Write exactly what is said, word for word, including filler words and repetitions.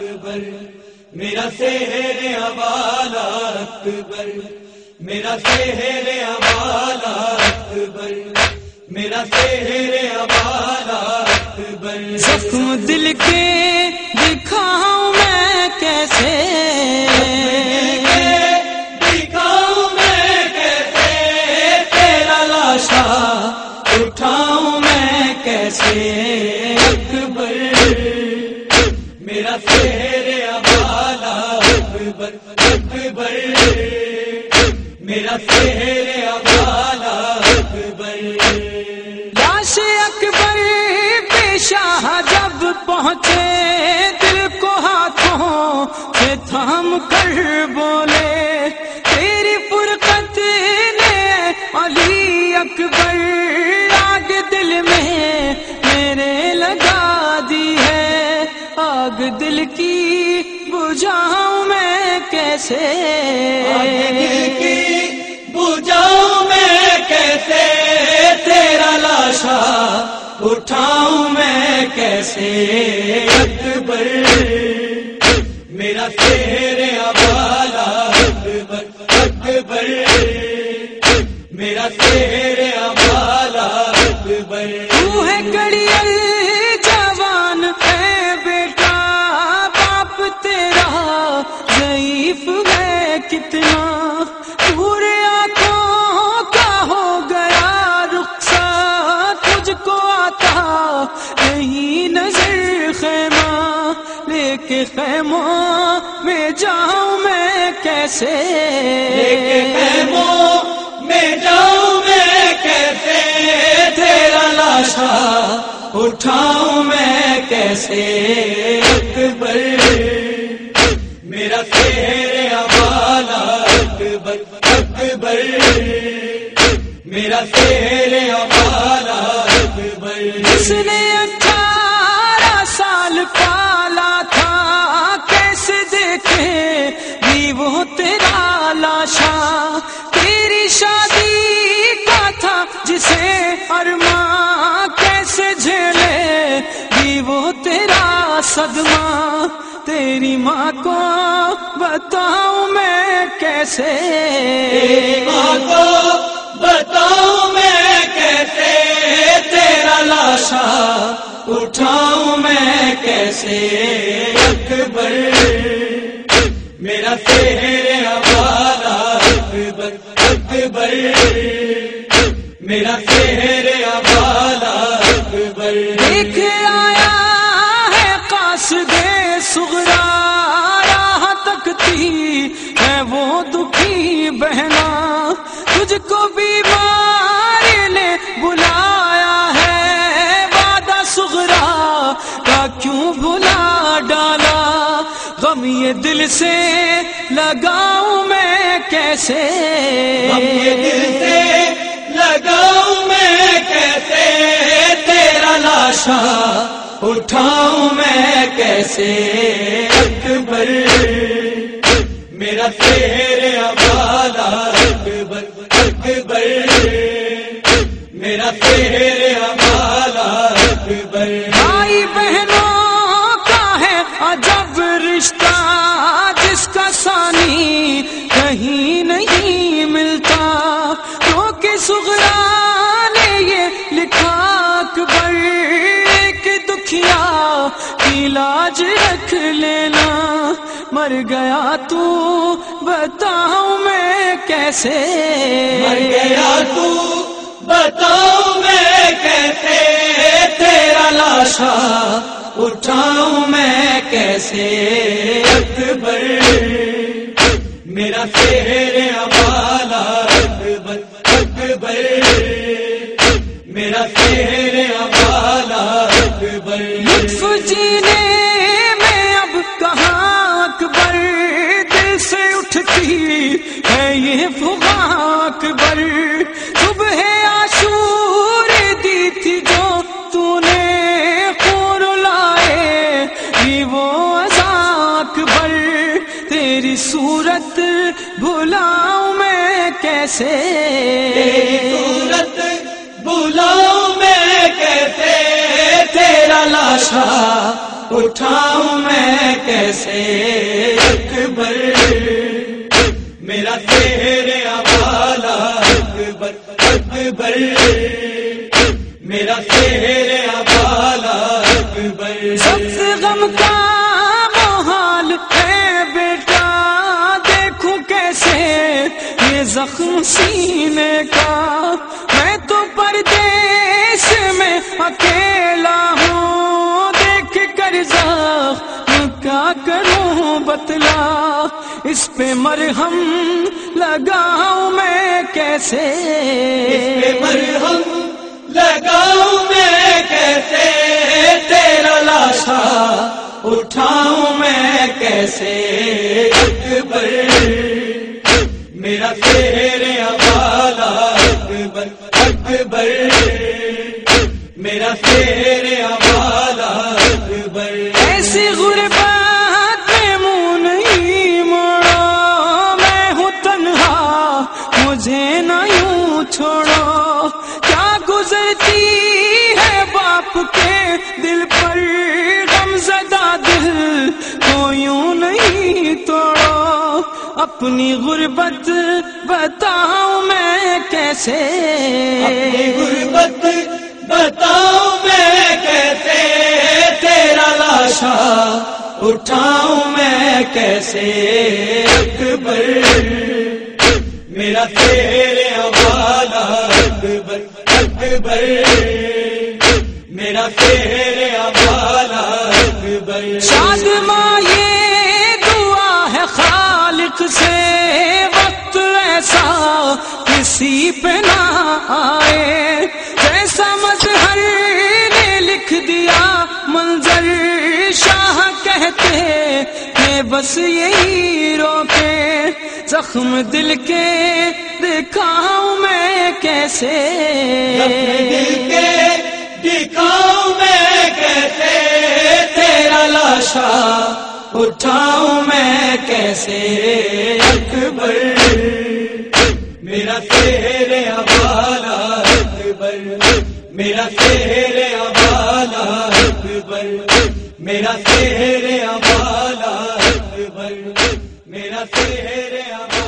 اکبر میرا شہر ابالا اکبر میرا شہر ابالا اکبر میرا شہر ابالا اکبر زخم دل کے دکھاؤں میں کیسے دکھاؤں میں کیسے تیرا لاشا اٹھاؤں میں کیسے اکبر میرا شہر ابالا اکبر اکبر میرا شہر ابالا اکبر لاش اکبر پیشہ جب پہنچے دل کو ہاتھوں سے تھام کر بولے تیری فرقت نے علی اکبر آگ دل میں میرے لگا دی ہے آگ دل کی بجھاؤں میں کیسے بجھاؤں میں کیسے تیرا لاشا اٹھاؤں میں کیسے اکبر میرا شہر ابالا اکبر اکبر میرا شہر ابالا اکبر تو ہے کڑیل جوان ہے بیٹا باپ تیرا ضعیف ہے کتنا دور آنکھوں کا ہو گیا رخسار تجھ کو آتا نہیں نظر خیمہ لے کے خیموں میں جاؤں میں کیسے لے کے خیموں میں جاؤں میں کیسے تیرا لاشا اٹھاؤں میں کیسے اکبر میرا شہر ابالا اکبر اکبر میرا شہر ابالا اکبر جس نے اٹھارہ سال پالا تھا کیسے دیکھے بھی وہ تیرا لاشا تیری شادی کا تھا جسے ارماں کیسے جھیلے بھی وہ تیرا صدمہ تیری ماں کو بتاؤں میں کیسے ماں کو بتاؤں میں کیسے تیرا لاشا اٹھاؤں میں کیسے اکبر میرا شہر ابالا اکبر اکبر میرا شہر ابالا اکبر دیکھ آیا ہے قاصد صغرا راہ تکتی ہے وہ دکھی بہنا تجھ کو بیمار نے بلایا ہے وعدہ صغرا کا کیوں بھلا ڈالا غم یہ دل سے لگاؤں میں کیسے غم یہ دل سے لگاؤں میں کیسے تیرا لاشا اٹھاؤں میں کیسے اکبر میرا شہر ابالا اکبر اکبر میرا شہر ابالا اکبر بھائی بہنوں کا ہے عجب رشتہ جس کا ثانی کہیں نہیں ملتا تو کہ صغرا نے یہ لکھا اکبر ایک دکھیا کی لاج رکھ لینا مر گیا تو بتاؤں میں کیسے مر گیا تو بتاؤں میں کیسے تیرا لاشا اٹھاؤں میں کیسے اکبر میرا شہر ابالا اکبر اکبر میرا شہر ابالا اکبر لطف جینے میں اب کہاں اکبر دل سے اٹھتی ہے یہ فغاں اکبر صبح عاشور دی تھی جو تو نے خون لائے یہ وہ عزا اکبر تیری صورت بھلاؤں میں کیسے صورت بھلاؤں میں کیسے تیرا لاشا اٹھاؤں میں کیسے اکبر، میرا تیرے والا اکبر اکبر، میرا تیرے والا اکبر. سب سے غم کا محال ہے بیٹا، دیکھوں کیسے یہ زخم سینے کا. میں تو پردیس میں اکیلا ہوں، دیکھ کر زخم کیا کروں بتلا. اس پہ مرہم لگاؤں میں کیسے، اس پہ مرہم لگاؤں میں کیسے، تیرا لاشا اٹھاؤں میں کیسے اکبر، میرا تیرے والا اکبر اکبر، میرا تیرے والا اکبر. ایسی غربت میں منہ نہیں موڑو، میں ہوں تنہا مجھے نہ یوں چھوڑو. کیا گزرتی ہے باپ کے دل پر، غم زدہ دل کو یوں نہیں توڑو. اپنی غربت بتاؤں میں کیسے، اپنی غربت بتاؤں میں کیسے، تیرا لاشا اٹھاؤں میں کیسے اکبر، میرا تیرے والا اکبر اکبر، میرا تیرے والا اکبر. شاد ماں یہ دعا ہے خالق سے، وقت ایسا کسی پہ نہ آئے، جیسا مظہر نے لکھ دیا منظر. شاہ کہتے کہ بس یہی روکے، زخم دل کے دکھاؤں میں کیسے، دل کے دکھاؤں میں کیسے، تیرا لاشا اٹھاؤں میں کیسے اکبر، میرا تیرے والا اکبر، میرا تیرے والا اکبر، میرا تیرے والا اکبر، میرا تیرے